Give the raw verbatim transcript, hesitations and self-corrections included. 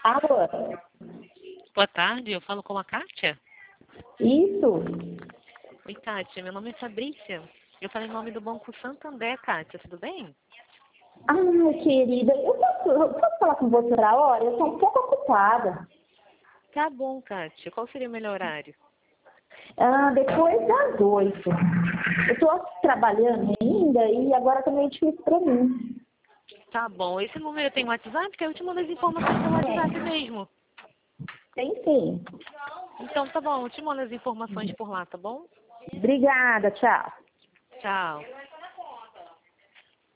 Alô? Boa tarde, eu falo com a Kátia? Isso? Oi, Kátia, meu nome é Fabrícia. Eu falei em nome do Banco Santander, Kátia, tudo bem? Ai, querida, eu posso, eu posso falar com você outra hora? Eu estou um pouco ocupada. Tá bom, Kátia. Qual seria o melhor horário? Ah, depois das oito. Eu estou trabalhando ainda e agora está meio difícil para mim. Tá bom. Esse número tem WhatsApp? Que eu te mando as informações pelo WhatsApp mesmo. Tem sim. Então tá bom, eu te mando as informações por lá, tá bom? Obrigada, tchau. Tchau.